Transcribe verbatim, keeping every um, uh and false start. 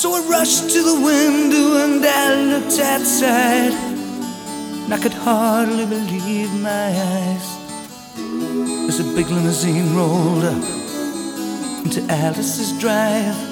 So I rushed to the window and I looked outside, and I could hardly believe my eyes as a big limousine rolled up into Alice's drive.